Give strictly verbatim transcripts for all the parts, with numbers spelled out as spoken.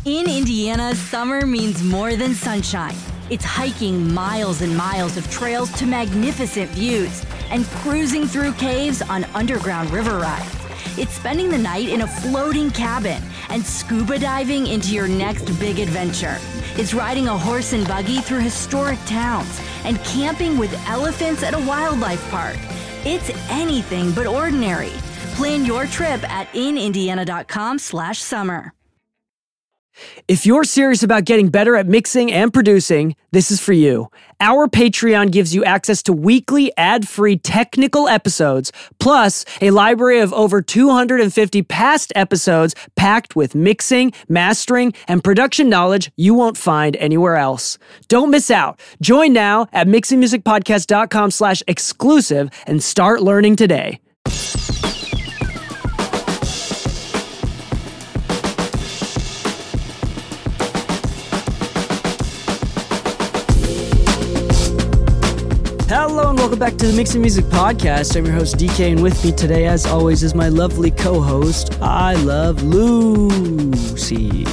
In Indiana, summer means more than sunshine. It's hiking miles and miles of trails to magnificent views and cruising through caves on underground river rides. It's spending the night in a floating cabin and scuba diving into your next big adventure. It's riding a horse and buggy through historic towns and camping with elephants at a wildlife park. It's anything but ordinary. Plan your trip at inindiana.com slash summer. If you're serious about getting better at mixing and producing, this is for you. Our Patreon gives you access to weekly ad-free technical episodes, plus a library of over two hundred fifty past episodes packed with mixing, mastering, and production knowledge you won't find anywhere else. Don't miss out. Join now at mixingmusicpodcast.com slash exclusive and start learning today. Hello and welcome back to the Mixing Music Podcast. I'm your host D K, and with me today, as always, is my lovely co-host, I Love Lucy.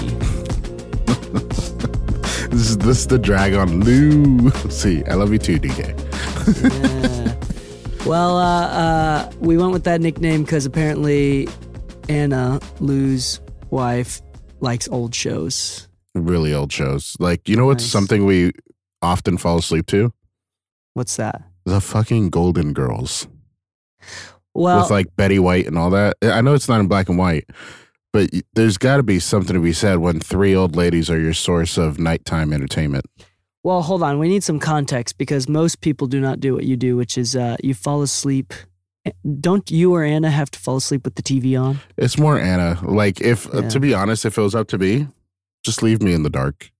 This is this is the drag on Lucy. I love you too, D K. Yeah. Well, uh, uh, we went with that nickname because apparently Anna, Lou's wife, likes old shows. Really old shows. Like, you know what's Nice. something we often fall asleep to? What's that? The fucking Golden Girls. Well, With like Betty White and all that. I know it's not in black and white, but y- there's got to be something to be said when three old ladies are your source of nighttime entertainment. well, hold on. We need some context because most people do not do what you do, which is uh, you fall asleep. Don't you or Anna have to fall asleep with the T V on? It's more Anna. Like, if, uh, Yeah. to be honest, if it was up to me, just leave me in the dark.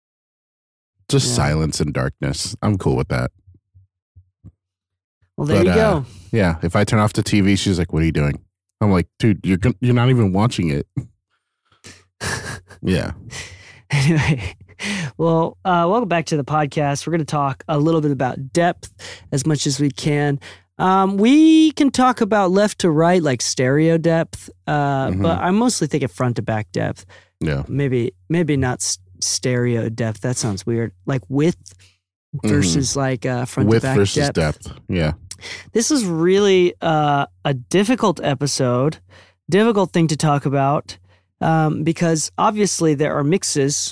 Just Yeah. silence and darkness. I'm cool with that. Well, there But, you uh, go. Yeah, if I turn off the T V, she's like, "What are you doing?" I'm like, "Dude, you're gon- you're not even watching it." Yeah, Anyway, well, uh, welcome back to the podcast. We're going to talk a little bit about depth as much as we can. Um, we can talk about left to right, like stereo depth, uh, Mhm. but I'm mostly thinking front to back depth. yeah. Maybe, maybe not s- stereo depth. That sounds weird. Like width versus like uh, front Width to back versus depth. depth. Yeah, This is really uh, a difficult episode, difficult thing to talk about, um, because obviously there are mixes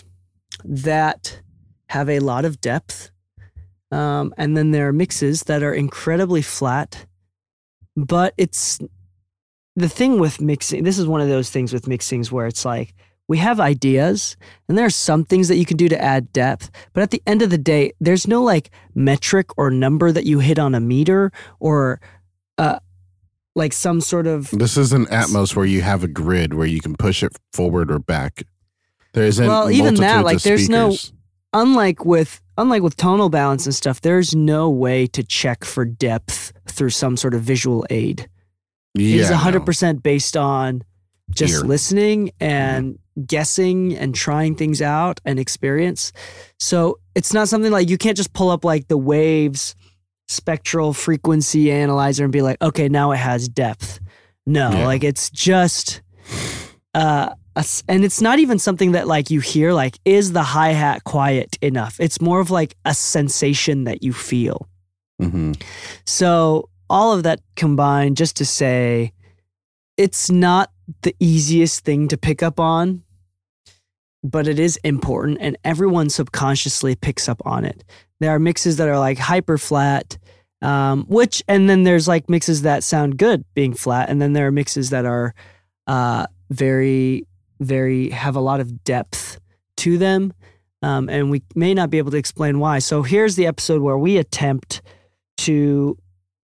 that have a lot of depth, um, and then there are mixes that are incredibly flat. But it's the thing with mixing. This is one of those things with mixings where it's like we have ideas, and there are some things that you can do to add depth. But at the end of the day, there's no like metric or number that you hit on a meter or uh, like some sort of. this isn't Atmos where you have a grid where you can push it forward or back. There isn't. Well, even that, multitudes like, of there's no- speakers. Unlike with unlike with tonal balance and stuff, there's no way to check for depth through some sort of visual aid. Yeah, It is one hundred no. percent based on just Ear. listening and guessing and trying things out and experience. So it's not something like you can't just pull up like the waves spectral frequency analyzer and be like, okay, now it has depth. No, Yeah. like it's just, uh, a s- and it's not even something that like you hear, like, is the hi-hat quiet enough? It's more of like a sensation that you feel. Mhm. So all of that combined just to say it's not the easiest thing to pick up on, but it is important and everyone subconsciously picks up on it. There are mixes that are like hyper flat, um, which, and then there's like mixes that sound good being flat. And then there are mixes that are uh, very, very, have a lot of depth to them. Um, and we may not be able to explain why. So here's the episode where we attempt to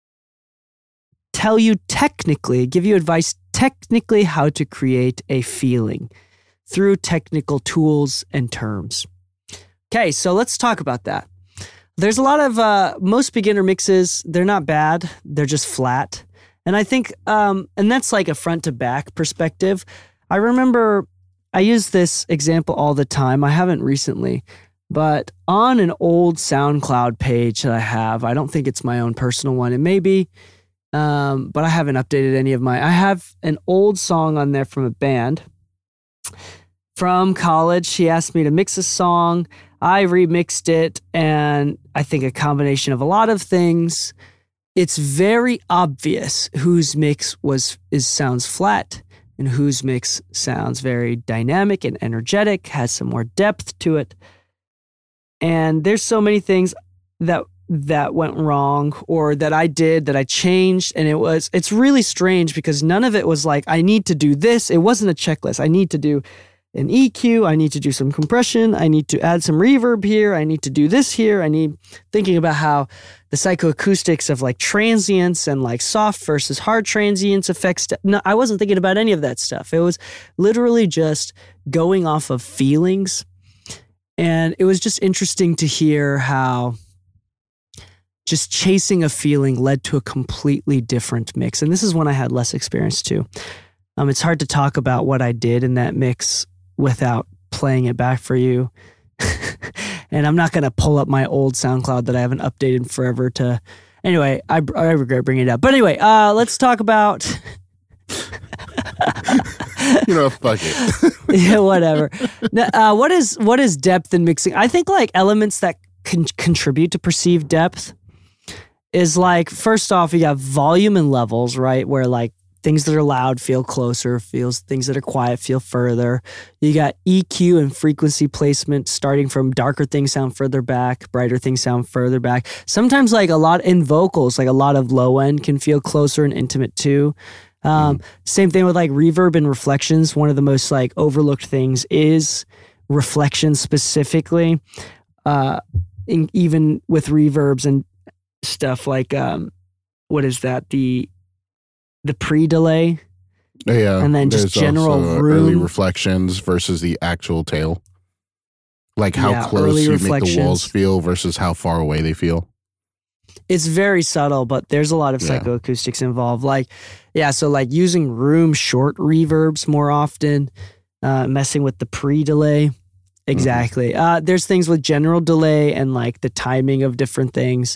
tell you technically, give you advice technically how to create a feeling through technical tools and terms. Okay, so let's talk about that. There's a lot of, uh, most beginner mixes, they're not bad, they're just flat. And I think, um, and that's like a front to back perspective. I remember I use this example all the time. I haven't recently, but on an old SoundCloud page that I have, I don't think it's my own personal one. It may be, um, but I haven't updated any of my. I have an old song on there from a band from college. He asked me to mix a song. I remixed it, and I think a combination of a lot of things. It's very obvious whose mix was is sounds flat and whose mix sounds very dynamic and energetic, has some more depth to it. And there's so many things that that went wrong or that I did that I changed, and it was it's really strange because none of it was like I need to do this. It wasn't a checklist. I need to do an E Q, I need to do some compression, I need to add some reverb here, I need to do this here, I need thinking about how the psychoacoustics of like transients and like soft versus hard transients affects. No, I wasn't thinking about any of that stuff. It was literally just going off of feelings. And it was just interesting to hear how just chasing a feeling led to a completely different mix. And this is when I had less experience too. Um, it's hard to talk about what I did in that mix without playing it back for you. And I'm not going to pull up my old SoundCloud that I haven't updated forever to... Anyway, I, I regret bringing it up. But anyway, uh, let's talk about... You know, fuck it. Yeah, whatever. Uh, what is what is depth in mixing? I think like elements that can contribute to perceived depth is like, first off, you have volume and levels, right? Where like things that are loud feel closer, feels things that are quiet feel further. You got E Q and frequency placement, starting from darker things sound further back, brighter things sound further back. Sometimes like a lot in vocals, like a lot of low end can feel closer and intimate too. Um, mm. Same thing with like reverb and reflections. One of the most like overlooked things is reflections specifically. Uh, in, even with reverbs and stuff like, um, what is that? The the pre-delay. Yeah. And then just general room. Early reflections versus the actual tail. Like how yeah, close you make the walls feel versus how far away they feel. It's very subtle, but there's a lot of Yeah. psychoacoustics involved. Like, yeah, so like using room short reverbs more often, uh, messing with the pre-delay. Exactly. Mm-hmm. Uh, there's things with general delay and like the timing of different things.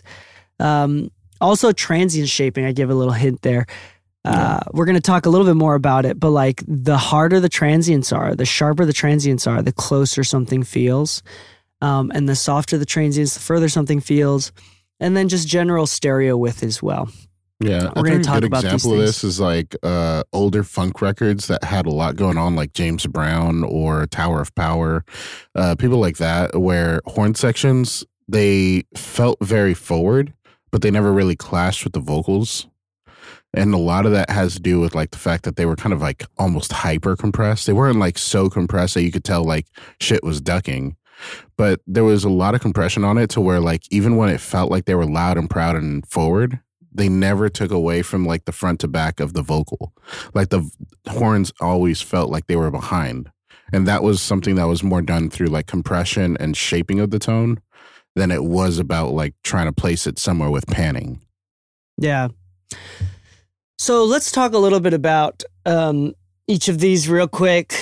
Um, also transient shaping, I give a little hint there. Uh, yeah. We're going to talk a little bit more about it, but like the harder the transients are, the sharper the transients are, the closer something feels. Um, and the softer the transients, the further something feels. And then just general stereo width as well. Yeah, We're I think talk a good about example these of this is like uh, older funk records that had a lot going on, like James Brown or Tower of Power, uh, people like that, where horn sections, they felt very forward, but they never really clashed with the vocals. And a lot of that has to do with like the fact that they were kind of like almost hyper compressed. They weren't like so compressed that you could tell like shit was ducking. But there was a lot of compression on it to where like even when it felt like they were loud and proud and forward, they never took away from like the front to back of the vocal. Like the horns always felt like they were behind. And that was something that was more done through like compression and shaping of the tone than it was about like trying to place it somewhere with panning. Yeah. So let's talk a little bit about um, each of these real quick.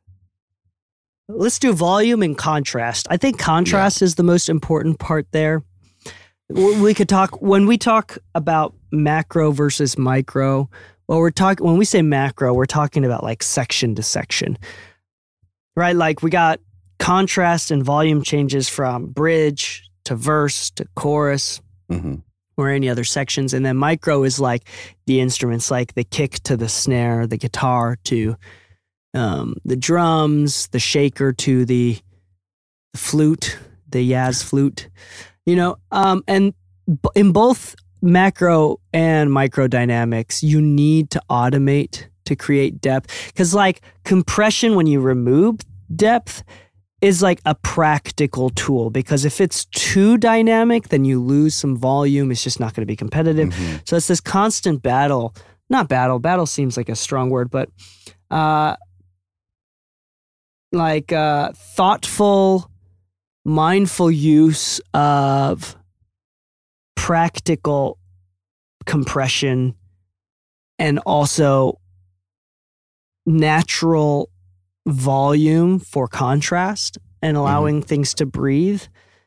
Let's do volume and contrast. I think contrast yeah. is the most important part there. We could talk, when we talk about macro versus micro, well, we're talking, when we say macro, we're talking about like section to section, right? Like we got contrast and volume changes from bridge to verse to chorus. Mm-hmm. Or any other sections. And then micro is like the instruments, like the kick to the snare, the guitar to um, the drums, the shaker to the flute, the Yaz flute, you know, um, and b- in both macro and micro dynamics, you need to automate to create depth. Because like compression, when you remove depth, is like a practical tool, because if it's too dynamic, then you lose some volume. It's just not going to be competitive. Mm-hmm. So it's this constant battle, not battle, battle seems like a strong word, but uh, like uh, thoughtful, mindful use of practical compression and also natural volume for contrast and allowing mm-hmm. things to breathe.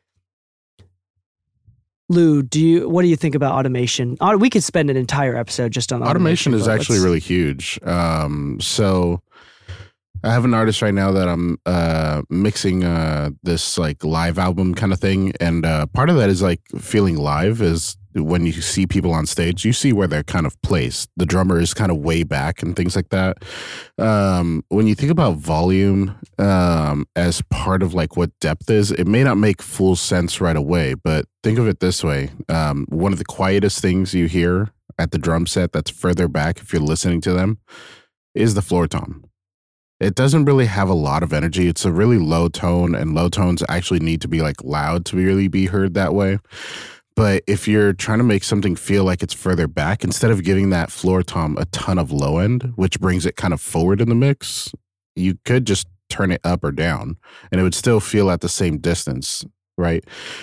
Lou, do you what do you think about automation? We could spend an entire episode just on automation. Automation is actually really huge. Um, so I have an artist right now that I'm uh, mixing uh, this like live album kind of thing. And uh, part of that is like feeling live is when you see people on stage, you see where they're kind of placed. The drummer is kind of way back and things like that. Um, when you think about volume um, as part of like what depth is, it may not make full sense right away, but think of it this way. Um, one of the quietest things you hear at the drum set that's further back, if you're listening to them, is the floor tom. It doesn't really have a lot of energy. It's a really low tone, and low tones actually need to be like loud to really be heard that way. But if you're trying to make something feel like it's further back, instead of giving that floor tom a ton of low end, which brings it kind of forward in the mix, you could just turn it up or down and it would still feel at the same distance, right?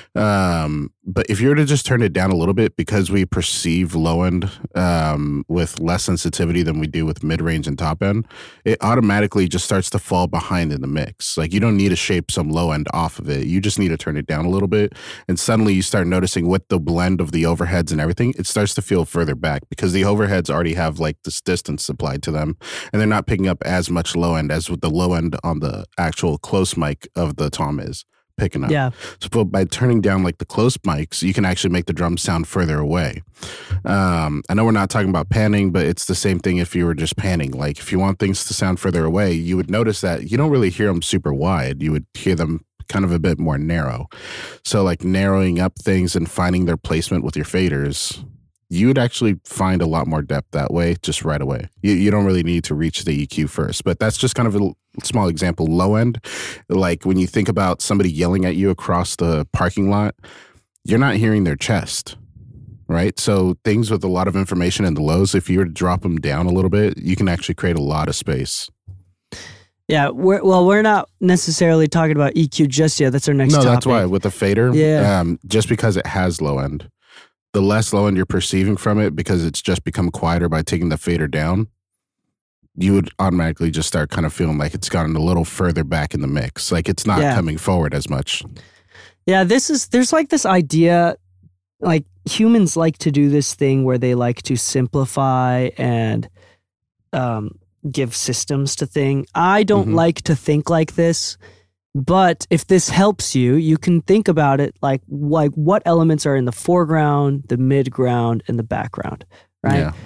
Um, but if you were to just turn it down a little bit, because we perceive low end um, with less sensitivity than we do with mid range and top end, it automatically just starts to fall behind in the mix. Like you don't need to shape some low end off of it. You just need to turn it down a little bit. And suddenly you start noticing with the blend of the overheads and everything, it starts to feel further back because the overheads already have like this distance applied to them and they're not picking up as much low end as with the low end on the actual close mic of the tom is picking up. Yeah. So by turning down like the close mics, you can actually make the drums sound further away. Um, I know we're not talking about panning, but it's the same thing if you were just panning. Like if you want things to sound further away, you would notice that you don't really hear them super wide. You would hear them kind of a bit more narrow. So like narrowing up things and finding their placement with your faders, you would actually find a lot more depth that way just right away. You, you don't really need to reach the E Q first, but that's just kind of a small example. Low end, like when you think about somebody yelling at you across the parking lot, you're not hearing their chest, right? So things with a lot of information in the lows, if you were to drop them down a little bit, you can actually create a lot of space. Yeah, we're, well, we're not necessarily talking about E Q just yet. That's our next no, topic. No, that's why. With the fader, yeah. um, just because it has low end, the less low end you're perceiving from it because it's just become quieter by taking the fader down, you would automatically just start kind of feeling like it's gotten a little further back in the mix. Like it's not yeah. coming forward as much. Yeah, this is, there's like this idea, like humans like to do this thing where they like to simplify and um, give systems to things. I don't mm-hmm. like to think like this. But if this helps you, you can think about it like, like what elements are in the foreground, the midground, and the background, right? Yeah.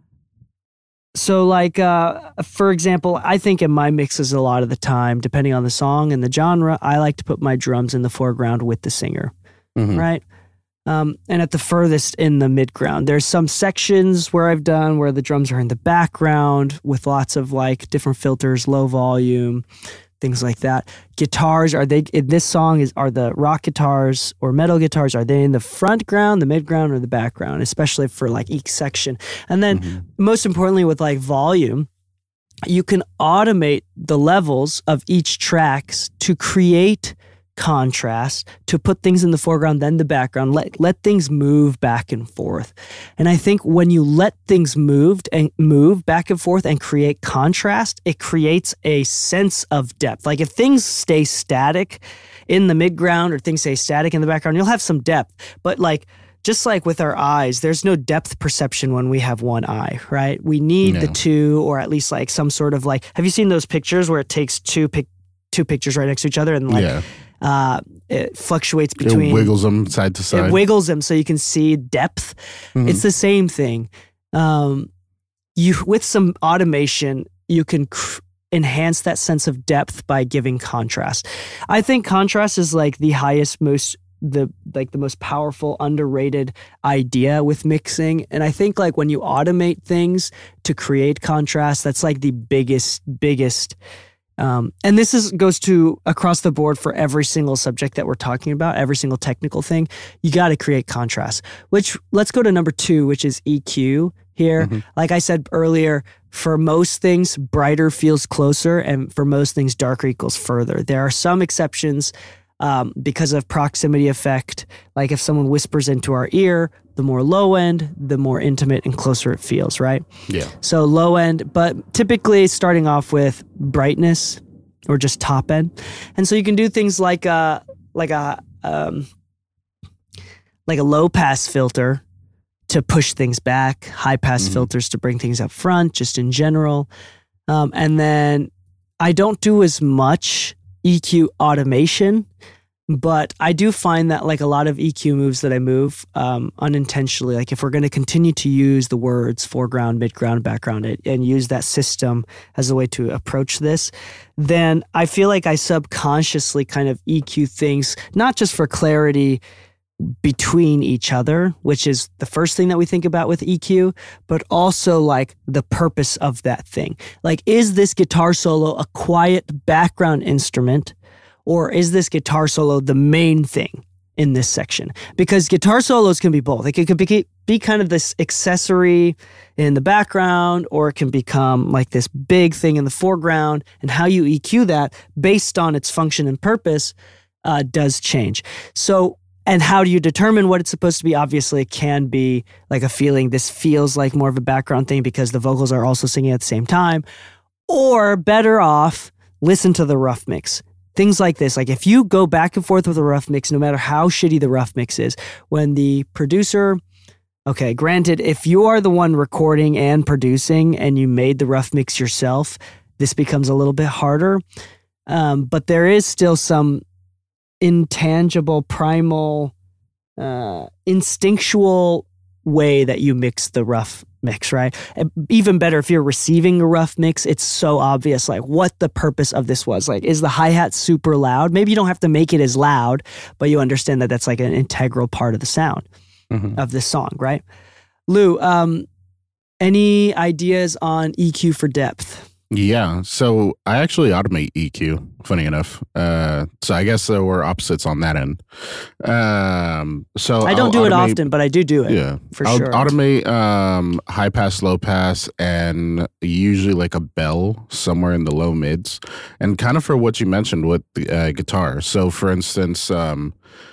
So like, uh, for example, I think in my mixes a lot of the time, depending on the song and the genre, I like to put my drums in the foreground with the singer, mm-hmm. right? Um, and at the furthest in the midground. There's some sections where I've done where the drums are in the background with lots of like different filters, low volume, things like that. Guitars, are they in this song? Is are the rock guitars or metal guitars? Are they in the front ground, the mid ground, or the background? Especially for like each section. And then, mm-hmm. most importantly, with like volume, you can automate the levels of each tracks to create contrast, to put things in the foreground, then the background. Let let things move back and forth. And I think when you let things move and move back and forth and create contrast, it creates a sense of depth. Like if things stay static in the midground or things stay static in the background, you'll have some depth. But like just like with our eyes, there's no depth perception when we have one eye, right? We need no. the two, or at least like some sort of like, have you seen those pictures where it takes two pic two pictures right next to each other and like yeah. Uh, it fluctuates between... It wiggles them side to side. It wiggles them so you can see depth. Mm-hmm. It's the same thing. Um, you With some automation, you can cr- enhance that sense of depth by giving contrast. I think contrast is like the highest, most... the like the most powerful, underrated idea with mixing. And I think like when you automate things to create contrast, that's like the biggest, biggest... Um, and this is goes to across the board for every single subject that we're talking about, every single technical thing. You got to create contrast, which let's go to number two, which is E Q here. Mm-hmm. Like I said earlier, for most things, brighter feels closer, and for most things, darker equals further. There are some exceptions um, because of proximity effect. Like if someone whispers into our ear, the more low end, the more intimate and closer it feels, right? Yeah. So low end, but typically starting off with brightness or just top end. And so you can do things like a, like a, um, like a low pass filter to push things back, high pass mm-hmm. filters to bring things up front, just in general. Um, and then I don't do as much E Q automation, but I do find that like a lot of E Q moves that I move um, unintentionally, like if we're going to continue to use the words foreground, midground, background, and use that system as a way to approach this, then I feel like I subconsciously kind of E Q things, not just for clarity between each other, which is the first thing that we think about with E Q, but also like the purpose of that thing. Like, is this guitar solo a quiet background instrument, or is this guitar solo the main thing in this section? Because guitar solos can be both. It could be, be kind of this accessory in the background, or it can become like this big thing in the foreground, and how you E Q that based on its function and purpose uh, does change. So, and how do you determine what it's supposed to be? Obviously, it can be like a feeling. This feels like more of a background thing because the vocals are also singing at the same time. Or better off, listen to the rough mix. Things like this. Like if you go back and forth with a rough mix, no matter how shitty the rough mix is, when the producer, okay, granted, if you are the one recording and producing and you made the rough mix yourself, this becomes a little bit harder. Um, but there is still some intangible, primal, uh, instinctual way that you mix the rough mix, right? And even better, if you're receiving a rough mix, it's so obvious, like what the purpose of this was. Like, is the hi-hat super loud? Maybe you don't have to make it as loud, but you understand that that's like an integral part of the sound mm-hmm. of this song, right? Lou, um, any ideas on E Q for depth? Yeah, so I actually automate E Q, funny enough. Uh, so I guess uh, we're opposites on that end. Um, so I don't I'll do automate, it often, but I do do it. Yeah, for I'll sure. automate um, high pass, low pass, and usually like a bell somewhere in the low mids. And kind of for what you mentioned with the uh, guitar. So for instance, um,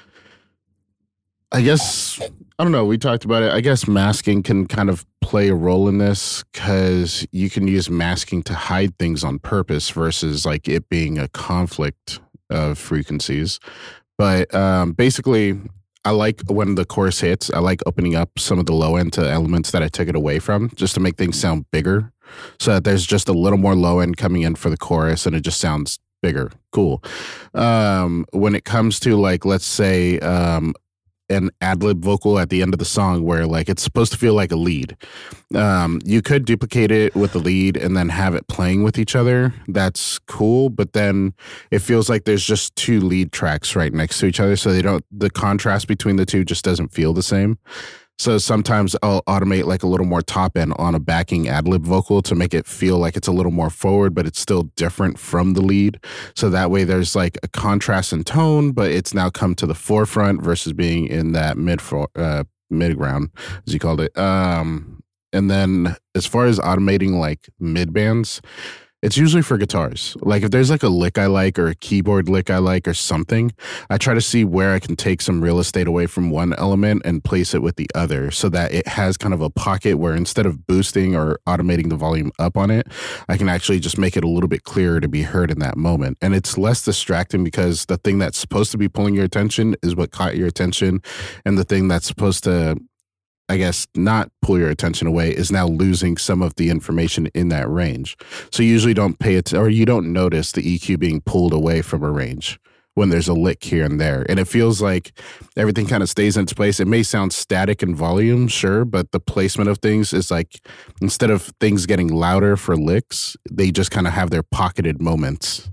I guess, I don't know, we talked about it. I guess masking can kind of play a role in this because you can use masking to hide things on purpose versus like it being a conflict of frequencies. But um, basically, I like when the chorus hits, I like opening up some of the low end to elements that I took it away from just to make things sound bigger. So that there's just a little more low end coming in for the chorus and it just sounds bigger. Cool. Um, when it comes to like, let's say, um, an ad-lib vocal at the end of the song where like it's supposed to feel like a lead. Um, you could duplicate it with the lead and then have it playing with each other. That's cool, but then it feels like there's just two lead tracks right next to each other, so they don't, the contrast between the two just doesn't feel the same. So sometimes I'll automate like a little more top end on a backing ad-lib vocal to make it feel like it's a little more forward, but it's still different from the lead. So that way there's like a contrast in tone, but it's now come to the forefront versus being in that mid uh, mid ground, as you called it. Um, and then as far as automating like mid bands, it's usually for guitars. Like if there's like a lick I like or a keyboard lick I like or something, I try to see where I can take some real estate away from one element and place it with the other so that it has kind of a pocket where instead of boosting or automating the volume up on it, I can actually just make it a little bit clearer to be heard in that moment. And it's less distracting because the thing that's supposed to be pulling your attention is what caught your attention. And the thing that's supposed to, I guess, not pull your attention away is now losing some of the information in that range. So you usually don't pay it, or you don't notice the E Q being pulled away from a range when there's a lick here and there. And it feels like everything kind of stays in its place. It may sound static in volume, sure, but the placement of things is like, instead of things getting louder for licks, they just kind of have their pocketed moments.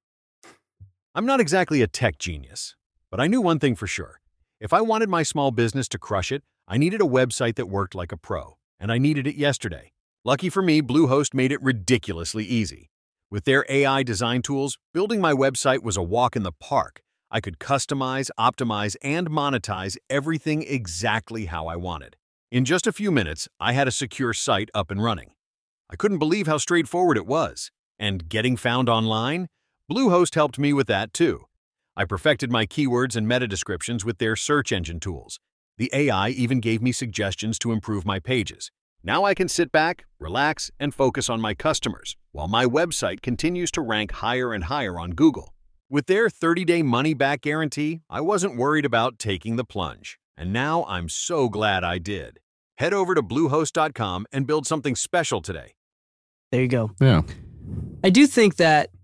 I'm not exactly a tech genius, but I knew one thing for sure. If I wanted my small business to crush it, I needed a website that worked like a pro, and I needed it yesterday. Lucky for me, Bluehost made it ridiculously easy. With their A I design tools, building my website was a walk in the park. I could customize, optimize, and monetize everything exactly how I wanted. In just a few minutes, I had a secure site up and running. I couldn't believe how straightforward it was. And getting found online? Bluehost helped me with that too. I perfected my keywords and meta descriptions with their search engine tools. The A I even gave me suggestions to improve my pages. Now I can sit back, relax, and focus on my customers, while my website continues to rank higher and higher on Google. With their thirty-day money-back guarantee, I wasn't worried about taking the plunge. And now I'm so glad I did. Head over to Bluehost dot com and build something special today. There you go. Yeah. I do think that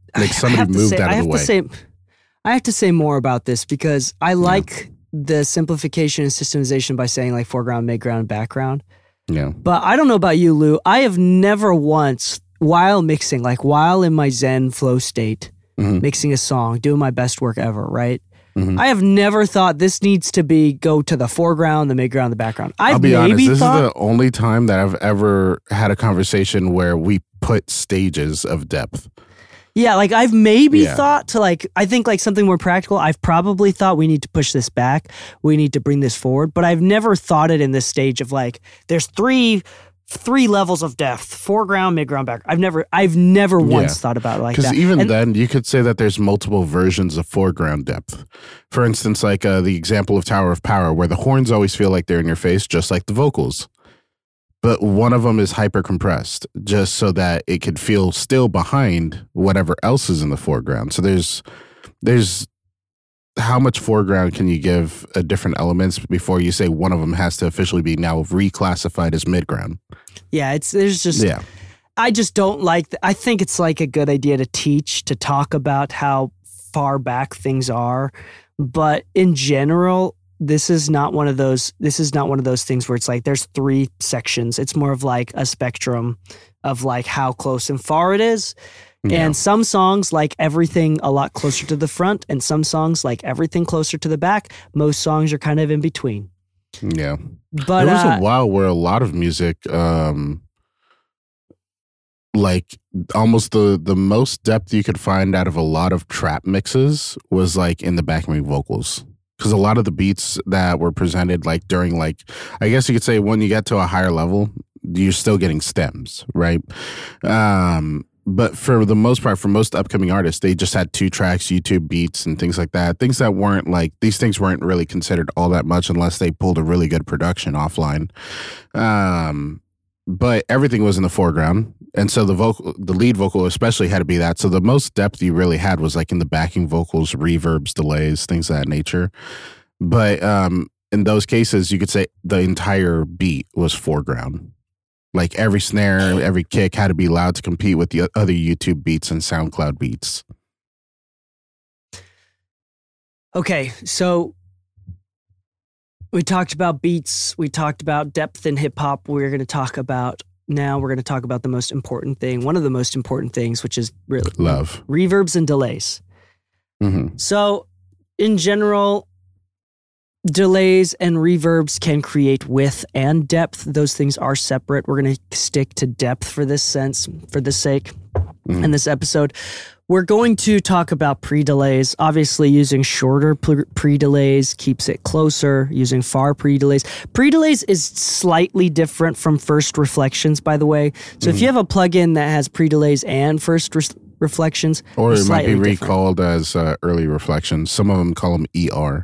Like somebody I have to moved say, out I of have the way. to say, I have to say more about this because I like the simplification and systemization by saying like foreground, midground, background. Yeah. But I don't know about you, Lou. I have never once, while mixing, like while in my Zen flow state, Mhm. mixing a song, doing my best work ever, right? Mhm. I have never thought this needs to be go to the foreground, the midground, the background. I've I'll be maybe honest, this thought, is the only time that I've ever had a conversation where we put stages of depth. yeah, like I've maybe Yeah. thought to like, I think like something more practical. I've probably thought we need to push this back. We need to bring this forward. But I've never thought it in this stage of like, there's three three levels of depth: foreground, midground, back. I've never, I've never once Yeah. thought about it like Because that. even And- then, you could say that there's multiple versions of foreground depth. For instance, like uh, the example of Tower of Power, where the horns always feel like they're in your face, just like the vocals. But one of them is hyper compressed, just so that it could feel still behind whatever else is in the foreground. So there's, there's, how much foreground can you give uh, different elements before you say one of them has to officially be now reclassified as midground? yeah, it's there's just Yeah. I just don't like. th- I think it's like a good idea to teach, to talk about how far back things are, but in general, this is not one of those. This is not one of those things where it's like there's three sections. It's more of like a spectrum of like how close and far it is. Yeah. And some songs like everything a lot closer to the front, and some songs like everything closer to the back. Most songs are kind of in between. Yeah. But there was uh, a while where a lot of music, um, like almost the the most depth you could find out of a lot of trap mixes was like in the backing vocals. Because a lot of the beats that were presented, like during, like, I guess you could say when you get to a higher level, you're still getting stems, right? Um, but for the most part, for most upcoming artists, they just had two tracks, YouTube beats, and things like that. Things that weren't like, these things weren't really considered all that much unless they pulled a really good production offline. Um, but everything was in the foreground. And so the vocal, the lead vocal especially had to be that. So the most depth you really had was like in the backing vocals, reverbs, delays, things of that nature. But um, in those cases, you could say the entire beat was foreground. Like every snare, every kick had to be loud to compete with the other YouTube beats and SoundCloud beats. okay, so we talked about beats. We talked about depth in hip hop. We're going to talk about now. We're going to talk about the most important thing. One of the most important things, which is really Love. reverbs and delays. Mm-hmm. So, in general, delays and reverbs can create width and depth. Those things are separate. We're going to stick to depth for this sense, for this sake, Mhm. in this episode. We're going to talk about pre-delays. Obviously, using shorter pre- pre-delays keeps it closer. Using far pre-delays. Pre-delays is slightly different from first reflections, by the way. So if you have a plugin that has pre-delays and first re- reflections, Or they're it might be slightly different. recalled as uh, early reflections. Some of them call them E R,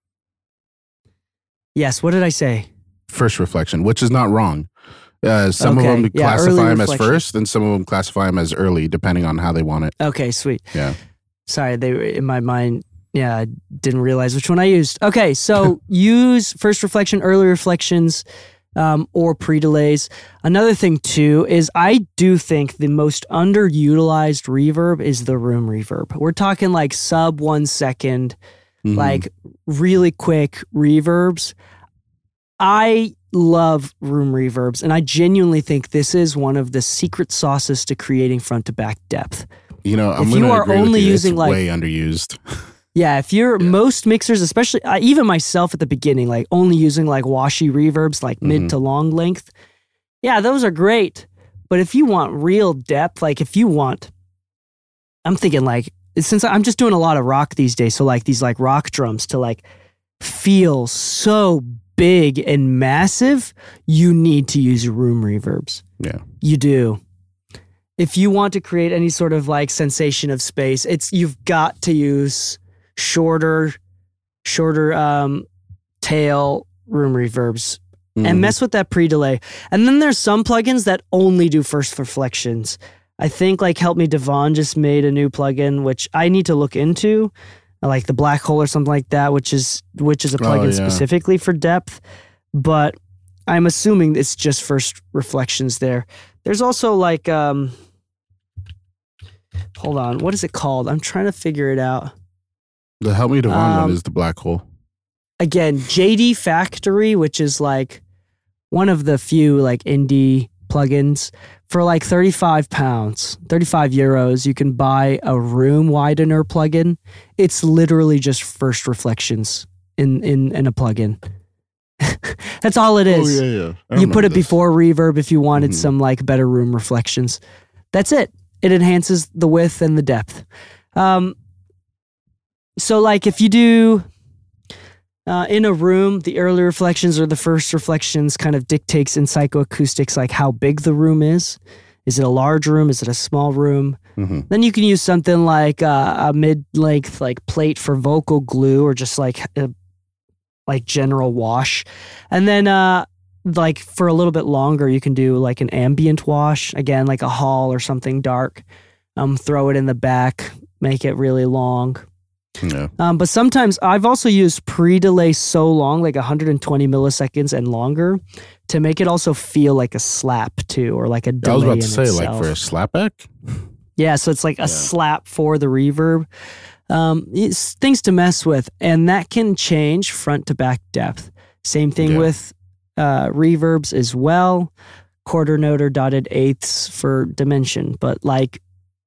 Yes, what did I say? first reflection, which is not wrong. Uh, some Okay, of them yeah, classify early them as reflection. first, and some of them classify them as early, depending on how they want it. Okay, sweet. Yeah. Sorry, they were in my mind. Yeah, I didn't realize which one I used. Okay, so use first reflection, early reflections, um, or pre-delays. Another thing too is I do think the most underutilized reverb is the room reverb. We're talking like sub one second, Mhm. like really quick reverbs. I love room reverbs, and I genuinely think this is one of the secret sauces to creating front to back depth. You know, I'm if you gonna are agree with only you. using, it's like- way underused. Yeah, if you're most mixers, especially uh, even myself at the beginning, like only using like washy reverbs, like Mhm. mid to long length, yeah, those are great. But if you want real depth, like if you want, I'm thinking like, since I'm just doing a lot of rock these days, so like these like rock drums to like feel so big and massive, you need to use room reverbs. Yeah. You do. If you want to create any sort of like sensation of space, it's you've got to use shorter, shorter um, tail room reverbs Mhm. and mess with that pre-delay. And then there's some plugins that only do first reflections. I think like Help Me Devon just made a new plugin, which I need to look into, like the Black Hole or something like that, which is which is a plugin yeah. specifically for depth. But I'm assuming it's just first reflections there. There's also like um, hold on. What is it called? I'm trying to figure it out. The Help Me Devon Um, one is the black hole. Again, J D Factory, which is like one of the few like indie plugins, for like thirty-five pounds, thirty-five euros, you can buy a room widener plugin. It's literally just first reflections in in, in a plugin. That's all it is. Oh, yeah, yeah. I You put remember it this. before reverb if you wanted Mhm. some like better room reflections. That's it. It enhances the width and the depth. Um, so like if you do uh, in a room, the early reflections or the first reflections kind of dictates in psychoacoustics like how big the room is. Is it a large room? Is it a small room? Mhm. Then you can use something like uh, a mid-length like plate for vocal glue or just like a, like general wash. And then uh, like for a little bit longer, you can do like an ambient wash. Again, like a hall or something dark. Um, throw it in the back, make it really long. Yeah. Um, but sometimes I've also used pre-delay so long, like one hundred twenty milliseconds and longer, to make it also feel like a slap too, or like a delay I was about in to say, itself. like for a slapback. Yeah, so it's like a Yeah. slap for the reverb. Um, it's things to mess with, and that can change front to back depth. Same thing Yeah. with uh, reverbs as well. Quarter note or dotted eighths for dimension, but like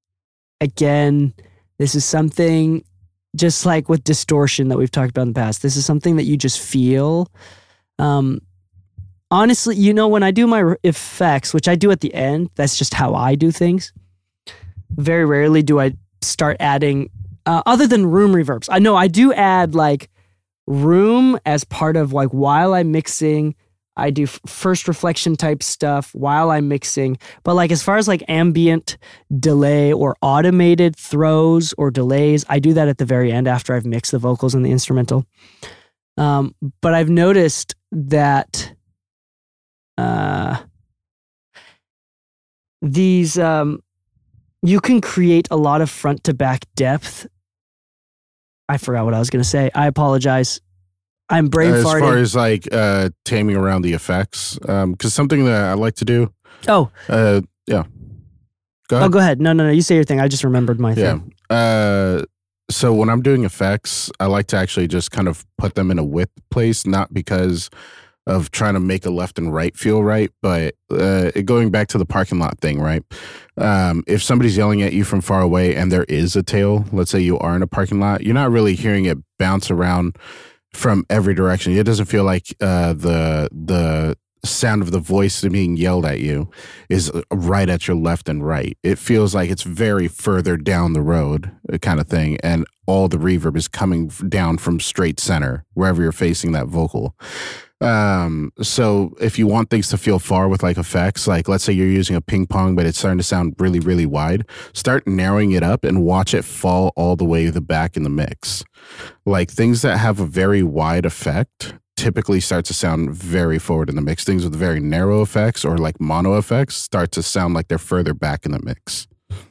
again, this is something just like with distortion that we've talked about in the past. This is something that you just feel. Um, honestly, you know, when I do my effects, which I do at the end, that's just how I do things. Very rarely do I start adding, uh, other than room reverbs. I know I do add like room as part of like while I'm mixing. I do f- first reflection type stuff while I'm mixing. But like as far as like ambient delay or automated throws or delays, I do that at the very end after I've mixed the vocals and the instrumental. Um, but I've noticed that uh, these um, you can create a lot of front to back depth. I forgot what I was going to say. I apologize. I'm brain As farting. far as like uh, taming around the effects, because something that I like to do. oh, Uh, yeah. Go ahead. oh, go ahead. No, no, no. You say your thing. I just remembered my Yeah. thing. Uh, so when I'm doing effects, I like to actually just kind of put them in a width place, not because of trying to make a left and right feel right, but uh, going back to the parking lot thing, right? Um, if somebody's yelling at you from far away and there is a tail, let's say you are in a parking lot, you're not really hearing it bounce around from every direction. It doesn't feel like uh, the the sound of the voice being yelled at you is right at your left and right. It feels like it's very further down the road kind of thing, and all the reverb is coming down from straight center, wherever you're facing that vocal. Um, so if you want things to feel far with like effects, like let's say you're using a ping pong, but it's starting to sound really, really wide, start narrowing it up and watch it fall all the way to the back in the mix. Like things that have a very wide effect typically start to sound very forward in the mix. Things with very narrow effects or like mono effects start to sound like they're further back in the mix.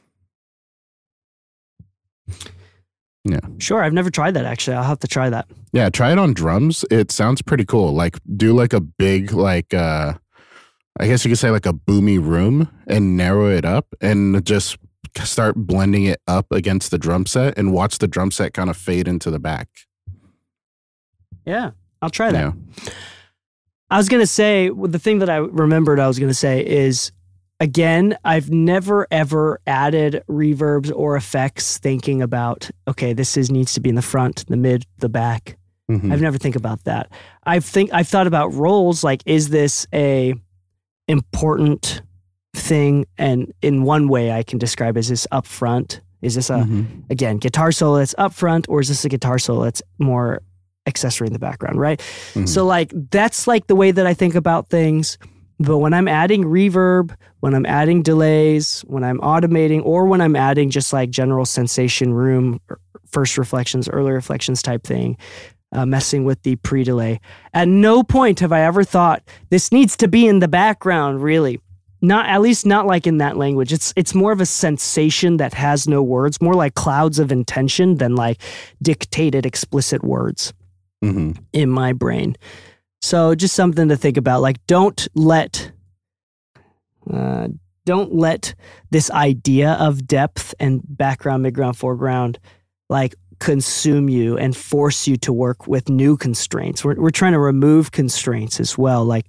Yeah. Sure. I've never tried that actually. I'll have to try that. Yeah, try it on drums. It sounds pretty cool. Like do like a big like uh I guess you could say like a boomy room and narrow it up and just start blending it up against the drum set and watch the drum set kind of fade into the back. Yeah. I'll try that. Yeah. I was going to say, well, the thing that I remembered I was going to say is, again, I've never ever added reverbs or effects thinking about, okay, this is needs to be in the front, the mid, the back. Mhm. I've never think about that. I think I've thought about roles like, is this a important thing? And in one way I can describe, is this up front? Is this a, Mhm. again, guitar solo that's up front, or is this a guitar solo that's more accessory in the background, right? Mhm. So like, that's like the way that I think about things. But when I'm adding reverb, when I'm adding delays, when I'm automating, or when I'm adding just like general sensation room, first reflections, early reflections type thing, uh, messing with the pre-delay, at no point have I ever thought this needs to be in the background, really. Not, at least not like in that language. It's it's more of a sensation that has no words, more like clouds of intention than like dictated explicit words Mhm. in my brain. So just something to think about. Like, don't let, uh, don't let this idea of depth and background, midground, foreground like consume you and force you to work with new constraints. We're we're trying to remove constraints as well. Like,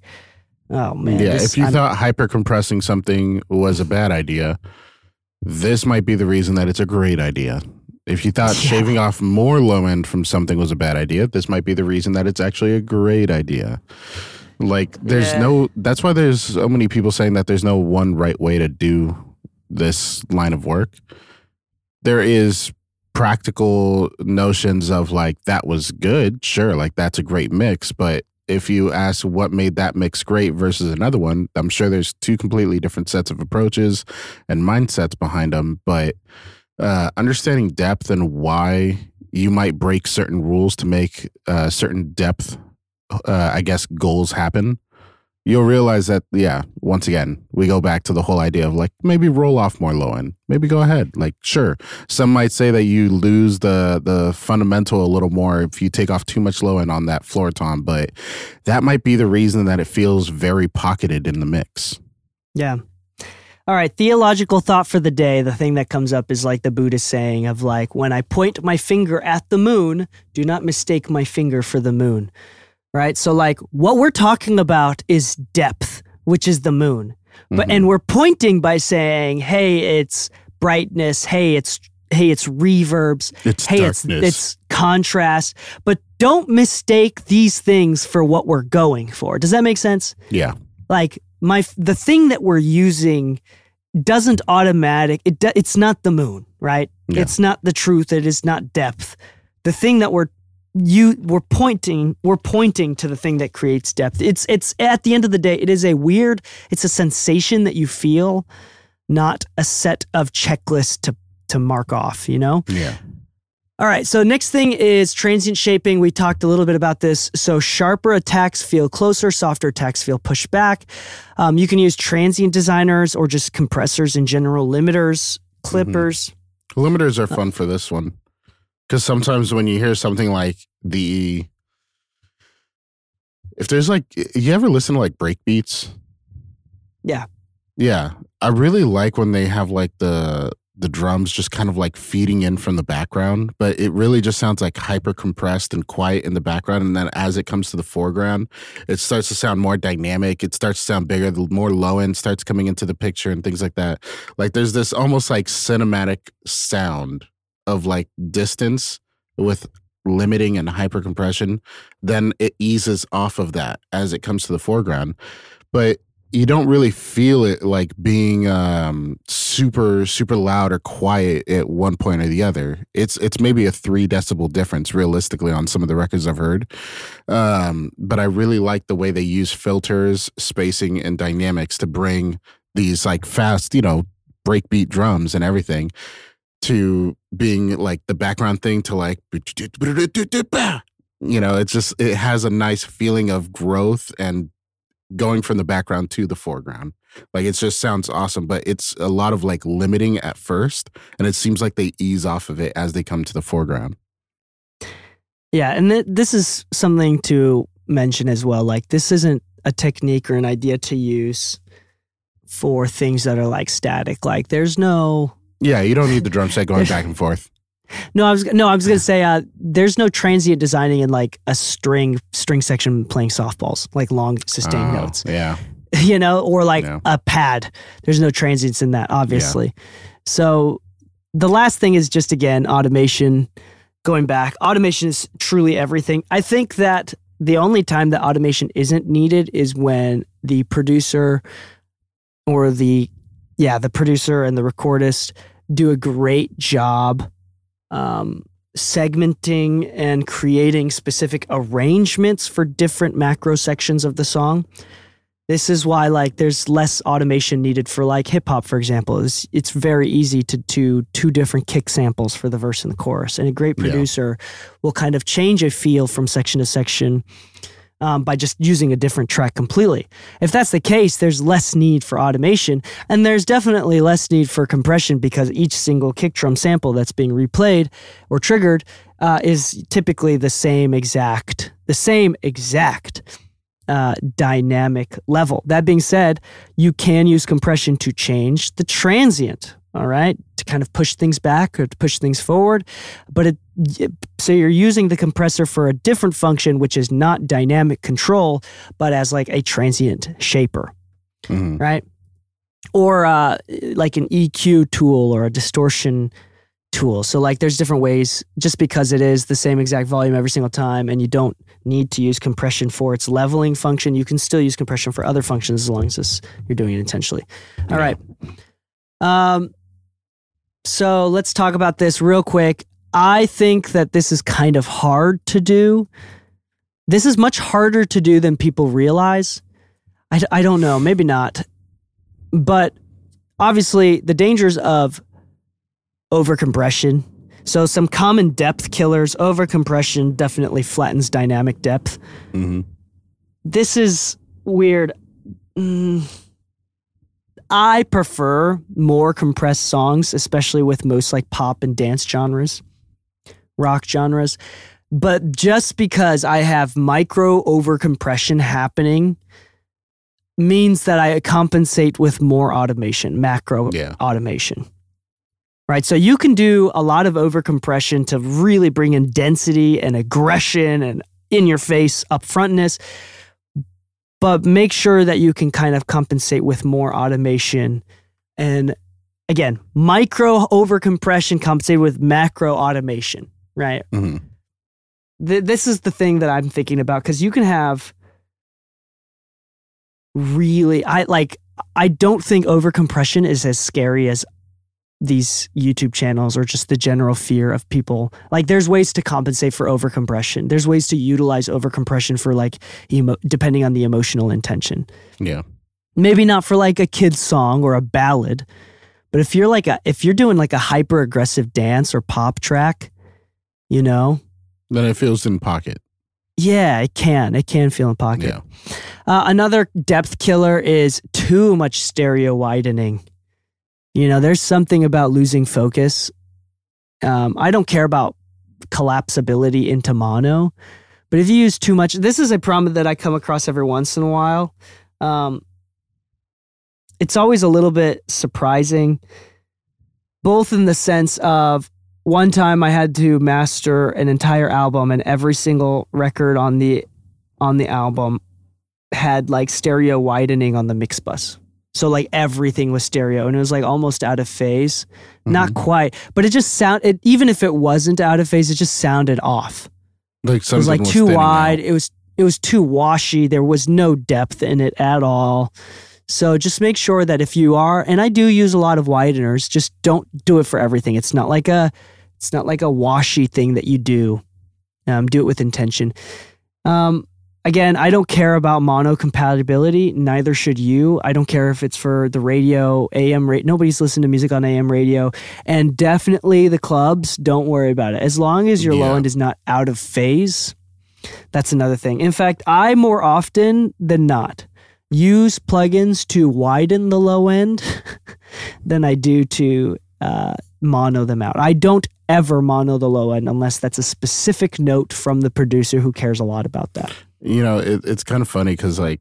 oh man. Yeah, this, if you I'm, thought hyper compressing something was a bad idea, this might be the reason that it's a great idea. If you thought Yeah. shaving off more low end from something was a bad idea, this might be the reason that it's actually a great idea. Like, there's Yeah. no, that's why there's so many people saying that there's no one right way to do this line of work. There is practical notions of like, that was good. Sure. Like, that's a great mix. But if you ask what made that mix great versus another one, I'm sure there's two completely different sets of approaches and mindsets behind them. But uh, understanding depth and why you might break certain rules to make uh, certain depth Uh, I guess goals happen, you'll realize that, yeah, once again, we go back to the whole idea of like, maybe roll off more low end, maybe go ahead. Like, sure. Some might say that you lose the, the fundamental a little more if you take off too much low end on that floor tom, but that might be the reason that it feels very pocketed in the mix. Yeah. All right. Theological thought for the day. The thing that comes up is like the Buddhist saying of like, when I point my finger at the moon, do not mistake my finger for the moon. Right? So like what we're talking about is depth, which is the moon. But Mhm. and we're pointing by saying, hey, it's brightness, hey, it's hey, it's reverbs, It's hey, darkness. it's it's contrast. But don't mistake these things for what we're going for. Does that make sense? Yeah. Like my the thing that we're using doesn't automatic it do- it's not the moon, right? Yeah. It's not the truth, it is not depth. The thing that we're you we're pointing we're pointing to the thing that creates depth. It's it's at the end of the day, it is a weird, it's a sensation that you feel, not a set of checklists to to mark off, you know? Yeah. All right, so next thing is transient shaping. We talked a little bit about this. So sharper attacks feel closer, softer attacks feel pushed back. Um, you can use transient designers or just compressors in general, limiters, clippers. Limiters are fun for this one. Because sometimes when you hear something like the, if there's like, you ever listen to like breakbeats? Yeah. Yeah. I really like when they have like the, the drums just kind of like feeding in from the background, but it really just sounds like hyper compressed and quiet in the background. And then as it comes to the foreground, it starts to sound more dynamic. It starts to sound bigger. The more low end starts coming into the picture and things like that. Like there's this almost like cinematic sound of like distance with limiting and hyper compression. Then it eases off of that as it comes to the foreground. But you don't really feel it like being um, super, super loud or quiet at one point or the other. It's it's maybe a three decibel difference realistically on some of the records I've heard. Um, but I really like the way they use filters, spacing, and dynamics to bring these like fast, you know, breakbeat drums and everything to being like the background thing to like, you know, it's just, it has a nice feeling of growth and going from the background to the foreground. Like it just sounds awesome, but it's a lot of like limiting at first. And it seems like they ease off of it as they come to the foreground. Yeah, and th- this is something to mention as well. Like this isn't a technique or an idea to use for things that are like static. Like there's no... Yeah, you don't need the drum set going back and forth. No, I was no, I was gonna say uh, there's no transient designing in like a string string section playing softballs, like long sustained Oh, notes, Yeah. you know, or like Yeah. a pad. There's no transients in that, obviously. So the last thing is just again automation. Going back, automation is truly everything. I think that the only time that automation isn't needed is when the producer or the yeah the producer and the recordist do a great job um, segmenting and creating specific arrangements for different macro sections of the song. This is why like there's less automation needed for like hip hop, for example. It's, it's very easy to do two different kick samples for the verse and the chorus. And a great Yeah. producer will kind of change a feel from section to section Um, by just using a different track completely. If that's the case, there's less need for automation, and there's definitely less need for compression because each single kick drum sample that's being replayed or triggered uh, is typically the same exact, the same exact uh, dynamic level. That being said, you can use compression to change the transient, all right, to kind of push things back or to push things forward. But it, so you're using the compressor for a different function, which is not dynamic control, but as like a transient shaper, mm-hmm. right? Or uh, like an E Q tool or a distortion tool. So like there's different ways, just because it is the same exact volume every single time and you don't need to use compression for its leveling function, you can still use compression for other functions as long as this, you're doing it intentionally. All right. Um, so let's talk about this real quick. I think that this is kind of hard to do. This is much harder to do than people realize. I, I don't know, maybe not. But obviously the dangers of overcompression. So some common depth killers, overcompression definitely flattens dynamic depth. Mm-hmm. This is weird. Mm, I prefer more compressed songs, especially with most like pop and dance genres, rock genres. But just because I have micro overcompression happening means that I compensate with more automation, macro yeah. automation. Right, so you can do a lot of overcompression to really bring in density and aggression and in-your-face upfrontness, but make sure that you can kind of compensate with more automation. And again, micro overcompression compensated with macro automation, right? Mm-hmm. Th- this is the thing that I'm thinking about, because you can have really, I like, I don't think overcompression is as scary as these YouTube channels or just the general fear of people. Like there's ways to compensate for overcompression. There's ways to utilize overcompression for like, emo- depending on the emotional intention. Yeah. Maybe not for like a kid's song or a ballad, but if you're like a, if you're doing like a hyper aggressive dance or pop track, you know, then it feels in pocket. Yeah, it can. It can feel in pocket. Yeah. Uh, another depth killer is too much stereo widening. You know, there's something about losing focus. Um, I don't care about collapsibility into mono, but if you use too much, this is a problem that I come across every once in a while. Um, it's always a little bit surprising, both in the sense of one time I had to master an entire album and every single record on the on the album had like stereo widening on the mix bus. So like everything was stereo and it was like almost out of phase. Mm-hmm. Not quite, but it just sounded, even if it wasn't out of phase, it just sounded off. Like it was like too wide. Out. It was, it was too washy. There was no depth in it at all. So just make sure that if you are, and I do use a lot of wideners, just don't do it for everything. It's not like a, it's not like a washy thing that you do. Um, do it with intention. Um, Again, I don't care about mono compatibility. Neither should you. I don't care if it's for the radio, A M radio. Nobody's listening to music on A M radio. And definitely the clubs, don't worry about it. As long as your yeah. low end is not out of phase, that's another thing. In fact, I more often than not use plugins to widen the low end than I do to uh, mono them out. I don't ever mono the low end unless that's a specific note from the producer who cares a lot about that. You know, it, it's kind of funny because, like,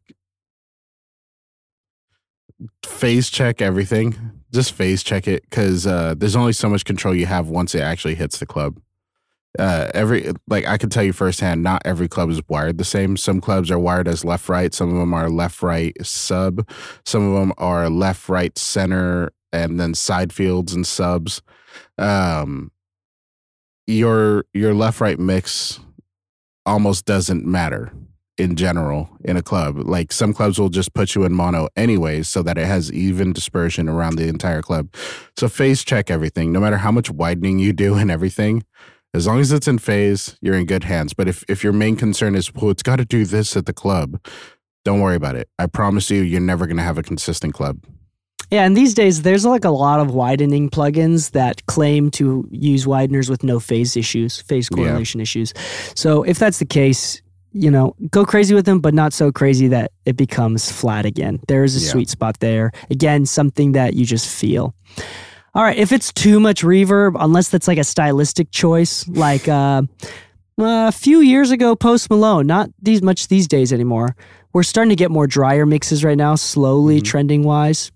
phase check everything. Just phase check it because uh, there's only so much control you have once it actually hits the club. Uh, every like I can tell you firsthand, not every club is wired the same. Some clubs are wired as left-right. Some of them are left-right sub. Some of them are left-right center and then side fields and subs. Um, your your left-right mix almost doesn't matter in general in a club. Like some clubs will just put you in mono anyways so that it has even dispersion around the entire club. So phase check everything, no matter how much widening you do and everything. As long as it's in phase, you're in good hands. But if, if your main concern is, well, it's got to do this at the club, don't worry about it. I promise you, you're never going to have a consistent club. Yeah, and these days, there's like a lot of widening plugins that claim to use wideners with no phase issues, phase correlation yeah. issues. So if that's the case, you know, go crazy with them, but not so crazy that it becomes flat again. There is a yeah. sweet spot there. Again, something that you just feel. All right, if it's too much reverb, unless that's like a stylistic choice, like uh, a few years ago, Post Malone, not these much these days anymore, we're starting to get more drier mixes right now, slowly Mm-hmm. trending wise,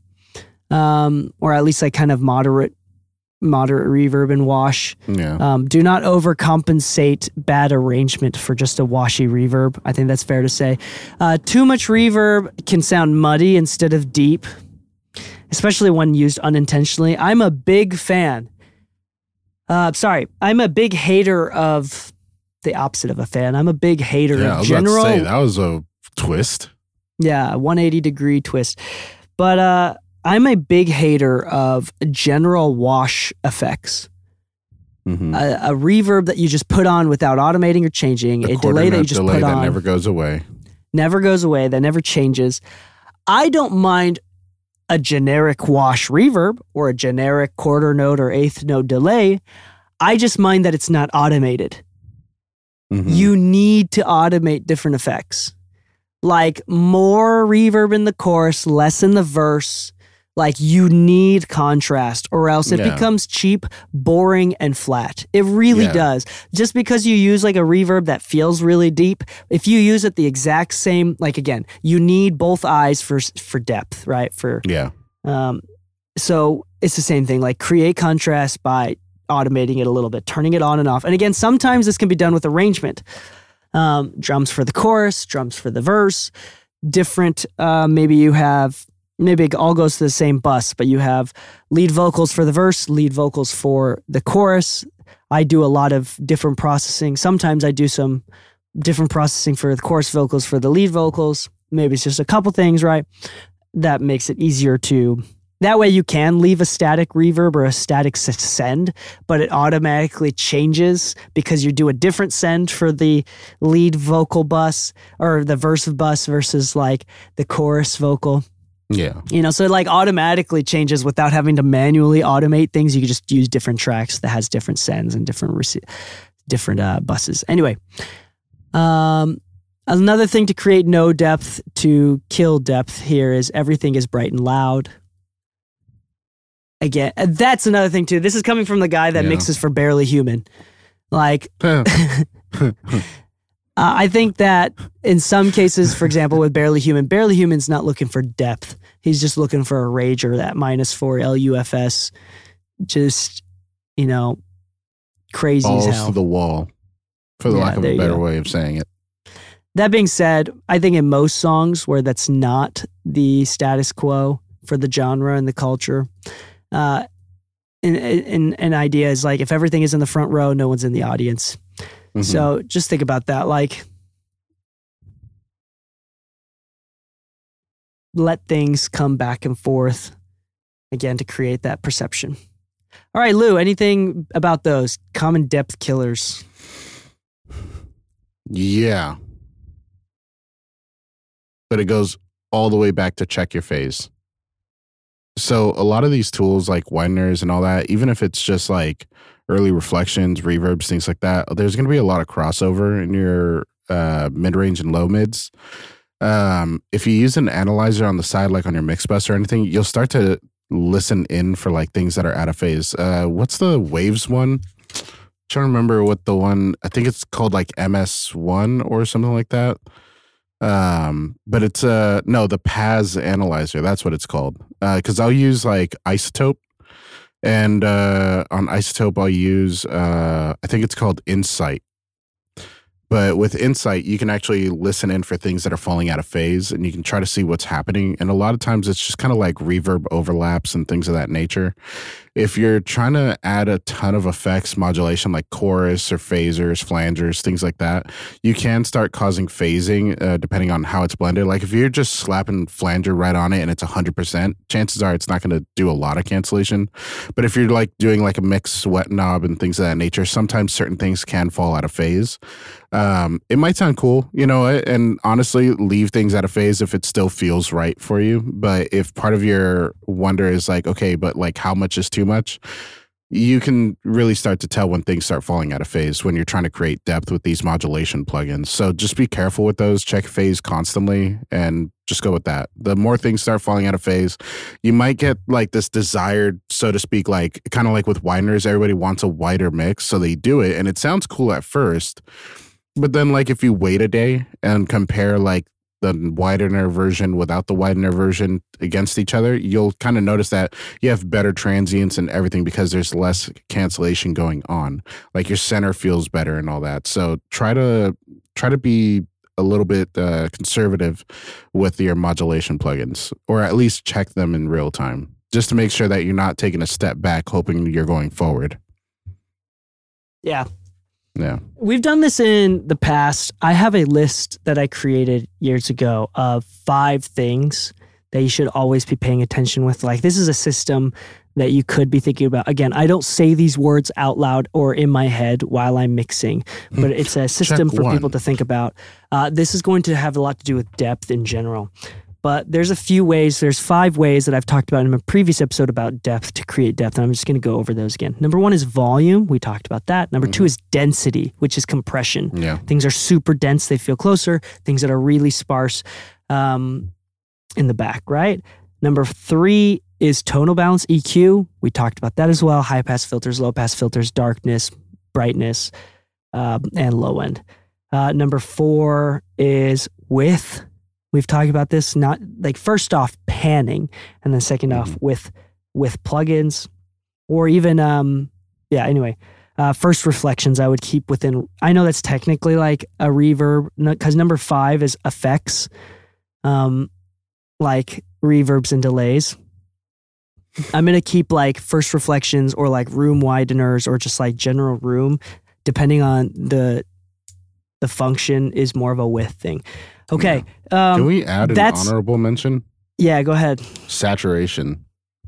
um, or at least like kind of moderate, moderate reverb and wash. Yeah. Um, do not overcompensate bad arrangement for just a washy reverb. I think that's fair to say. Uh, too much reverb can sound muddy instead of deep, especially when used unintentionally. I'm a big fan. Uh, sorry, I'm a big hater of the opposite of a fan. I'm a big hater yeah, I of was general. about to say, that was a twist. Yeah, one hundred eighty degree twist. But uh, I'm a big hater of general wash effects. Mm-hmm. A, a reverb that you just put on without automating or changing, A a quarter delay that note you just delay put that on, never goes away. never goes away, that never changes. I don't mind a generic wash reverb or a generic quarter note or eighth note delay. I just mind that it's not automated. Mhm. You need to automate different effects. Like more reverb in the chorus, less in the verse. Like you need contrast or else it Yeah. becomes cheap, boring, and flat. It really Yeah. does. Just because you use like a reverb that feels really deep, if you use it the exact same, like again, you need both eyes for for depth, right? For Yeah. um, so it's the same thing. Like create contrast by automating it a little bit, turning it on and off. And again, sometimes this can be done with arrangement. Um, drums for the chorus, drums for the verse, different. Uh, maybe you have. Maybe it all goes to the same bus, but you have lead vocals for the verse, lead vocals for the chorus. I do a lot of different processing. Sometimes I do some different processing for the chorus vocals, for the lead vocals. Maybe it's just a couple things, right? That makes it easier to... That way you can leave a static reverb or a static s- send, but it automatically changes because you do a different send for the lead vocal bus or the verse bus versus like the chorus vocal. Yeah. You know, so it like automatically changes without having to manually automate things. You can just use different tracks that has different sends and different rece- different uh, buses. Anyway, um, another thing to create no depth to kill depth here is everything is bright and loud. Again, that's another thing too. This is coming from the guy that Yeah. mixes for Barely Human. Like, Yeah. Uh, I think that in some cases, for example, with Barely Human, Barely Human's not looking for depth. He's just looking for a rager, that minus four L U F S, just, you know, crazy as Balls hell. to the wall, for the Yeah, lack of there a you better go. way of saying it. That being said, I think in most songs where that's not the status quo for the genre and the culture, uh, an, an, an idea is like if everything is in the front row, no one's in the audience. Mhm. So just think about that. Like, let things come back and forth again to create that perception. All right, Lou, anything about those common depth killers? Yeah. But it goes all the way back to check your phase. So a lot of these tools like Wideners and all that, even if it's just like early reflections, reverbs, things like that, there's going to be a lot of crossover in your uh, mid-range and low mids. Um, if you use an analyzer on the side, like on your mix bus or anything, you'll start to listen in for like things that are out of phase. Uh, what's the Waves one? I'm trying to remember what the one, I think it's called like M S one or something like that. Um, but it's uh no, the P A S analyzer. That's what it's called. Uh, because I'll use like Isotope, and uh, on Isotope I'll use uh, I think it's called Insight. But with Insight, you can actually listen in for things that are falling out of phase, and you can try to see what's happening. And a lot of times, it's just kind of like reverb overlaps and things of that nature. If you're trying to add a ton of effects, modulation like chorus or phasers, flangers, things like that, you can start causing phasing uh, depending on how it's blended. Like if you're just slapping flanger right on it and it's one hundred percent, chances are it's not going to do a lot of cancellation. But if you're like doing like a mix sweat knob and things of that nature, sometimes certain things can fall out of phase. Um, it might sound cool, you know, and honestly, leave things out of phase if it still feels right for you. But if part of your wonder is like, okay, but like how much is too much, you can really start to tell when things start falling out of phase when you're trying to create depth with these modulation plugins. So just be careful with those, check phase constantly, and just go with that. The more things start falling out of phase, you might get like this desired, so to speak, like kind of like with Wideners, everybody wants a wider mix, so they do it, and it sounds cool at first. But then, like, if you wait a day and compare, like, the widener version without the widener version against each other, you'll kind of notice that you have better transients and everything because there's less cancellation going on. Like your center feels better and all that. So try to try to be a little bit uh, conservative with your modulation plugins, or at least check them in real time, just to make sure that you're not taking a step back hoping you're going forward. Yeah. Yeah. We've done this in the past. I have a list that I created years ago of five things that you should always be paying attention with. Like, this is a system that you could be thinking about. Again, I don't say these words out loud or in my head while I'm mixing, but it's a system for one. people to think about. Uh, this is going to have a lot to do with depth in general. But there's a few ways, there's five ways that I've talked about in a previous episode about depth to create depth. And I'm just going to go over those again. Number one is volume. We talked about that. Number mm-hmm. two is density, which is compression. Yeah. Things are super dense. They feel closer. Things that are really sparse um, in the back, right? Number three is tonal balance, E Q. We talked about that as well. High pass filters, low pass filters, darkness, brightness, um, and low end. Uh, number four is width. We've talked about this, not like first off panning, and then second mm-hmm. off with with plugins, or even um yeah. Anyway, uh, first reflections I would keep within. I know that's technically like a reverb because number five is effects, um, like reverbs and delays. I'm gonna keep like first reflections or like room wideners or just like general room, depending on the the function is more of a width thing. Okay. Yeah. Um, Can we add an honorable mention? Yeah, go ahead. Saturation.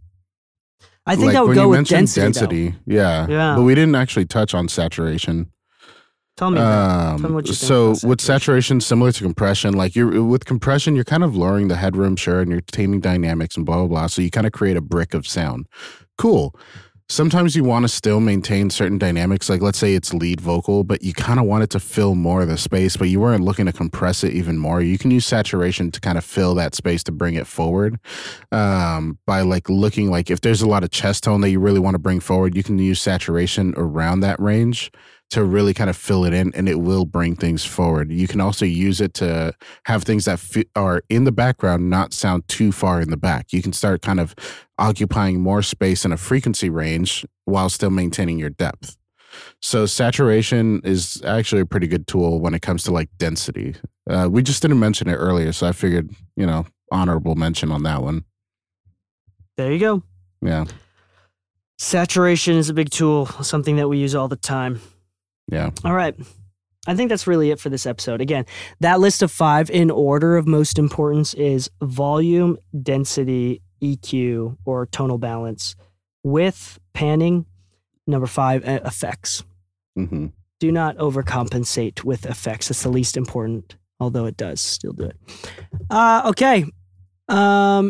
I think like I would when go you with mentioned density. density yeah. Yeah. But we didn't actually touch on saturation. Tell me, um, Tell me what you think. So about with saturation, similar to compression, like you're with compression, you're kind of lowering the headroom, sure, and you're taming dynamics and blah, blah, blah. So you kind of create a brick of sound. Cool. Sometimes you want to still maintain certain dynamics. Like let's say it's lead vocal, but you kind of want it to fill more of the space, but you weren't looking to compress it even more. You can use saturation to kind of fill that space to bring it forward um, by like looking like if there's a lot of chest tone that you really want to bring forward, you can use saturation around that range to really kind of fill it in, and it will bring things forward. You can also use it to have things that fi- are in the background not sound too far in the back. You can start kind of occupying more space in a frequency range while still maintaining your depth. So saturation is actually a pretty good tool when it comes to like density. Uh, we just didn't mention it earlier, so I figured, you know, honorable mention on that one. There you go. Yeah. Saturation is a big tool, something that we use all the time. Yeah. All right. I think that's really it for this episode. Again, that list of five in order of most importance is volume, density, E Q, or tonal balance, width, panning, number five, effects. Mm-hmm. Do not overcompensate with effects. It's the least important, although it does still do it. Uh, okay. Um,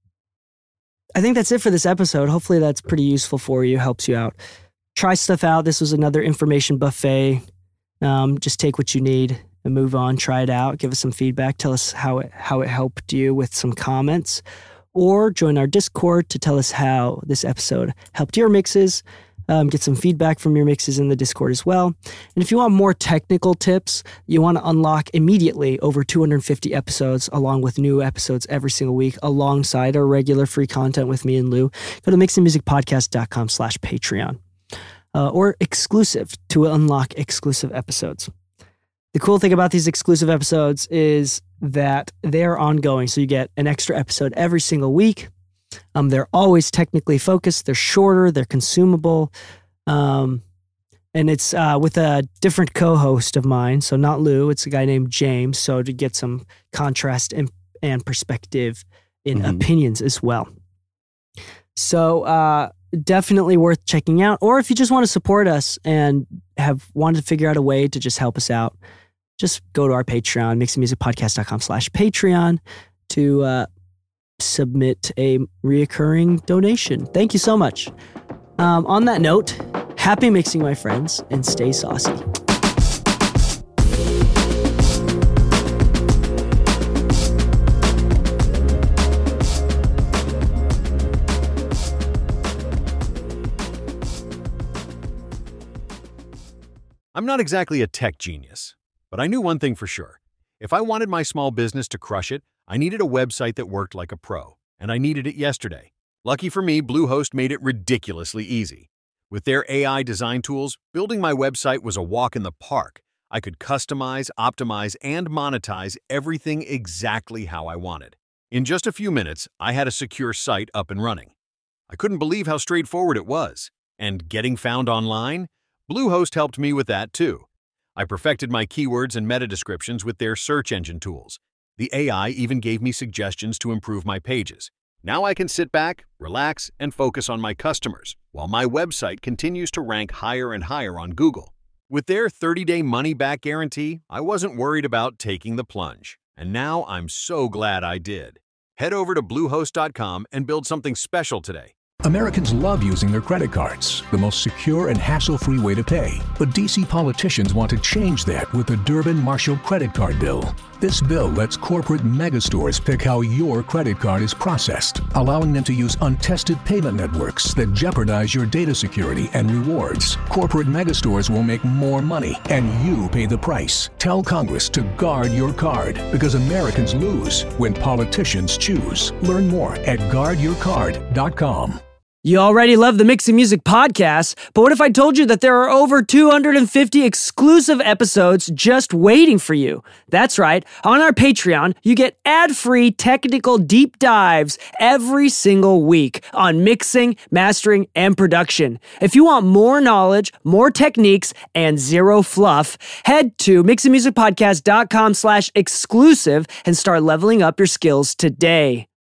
I think that's it for this episode. Hopefully that's pretty useful for you, helps you out. Try stuff out. This was another information buffet. Um, just take what you need and move on. Try it out. Give us some feedback. Tell us how it how it helped you with some comments. Or join our Discord to tell us how this episode helped your mixes. Um, get some feedback from your mixes in the Discord as well. And if you want more technical tips, you want to unlock immediately over two hundred fifty episodes along with new episodes every single week alongside our regular free content with me and Lou, go to mixingmusicpodcast.com slash Patreon. Uh, or exclusive to unlock exclusive episodes. The cool thing about these exclusive episodes is that they're ongoing. So you get an extra episode every single week. Um, they're always technically focused. They're shorter. They're consumable. Um, and it's uh, with a different co-host of mine. So not Lou. It's a guy named James. So to get some contrast and, and perspective in mm-hmm. opinions as well. So, uh, definitely worth checking out. Or if you just want to support us and have wanted to figure out a way to just help us out, just go to our Patreon, mixingmusicpodcast.com slash Patreon to uh, submit a reoccurring donation. Thank you so much. Um, on that note, happy mixing, my friends, and stay saucy. I'm not exactly a tech genius, but I knew one thing for sure. If I wanted my small business to crush it, I needed a website that worked like a pro, and I needed it yesterday. Lucky for me, Bluehost made it ridiculously easy. With their A I design tools, building my website was a walk in the park. I could customize, optimize, and monetize everything exactly how I wanted. In just a few minutes, I had a secure site up and running. I couldn't believe how straightforward it was. And getting found online? Bluehost helped me with that too. I perfected my keywords and meta descriptions with their search engine tools. The A I even gave me suggestions to improve my pages. Now I can sit back, relax, and focus on my customers, while my website continues to rank higher and higher on Google. With their thirty-day money-back guarantee, I wasn't worried about taking the plunge. And now I'm so glad I did. Head over to Bluehost dot com and build something special today. Americans love using their credit cards, the most secure and hassle-free way to pay. But D C politicians want to change that with the Durbin-Marshall credit card bill. This bill lets corporate megastores pick how your credit card is processed, allowing them to use untested payment networks that jeopardize your data security and rewards. Corporate megastores will make more money, and you pay the price. Tell Congress to guard your card, because Americans lose when politicians choose. Learn more at guard your card dot com. You already love the Mixing Music podcast, but what if I told you that there are over two hundred fifty exclusive episodes just waiting for you? That's right. On our Patreon, you get ad-free technical deep dives every single week on mixing, mastering, and production. If you want more knowledge, more techniques, and zero fluff, head to mixing music podcast dot com slash exclusive and start leveling up your skills today.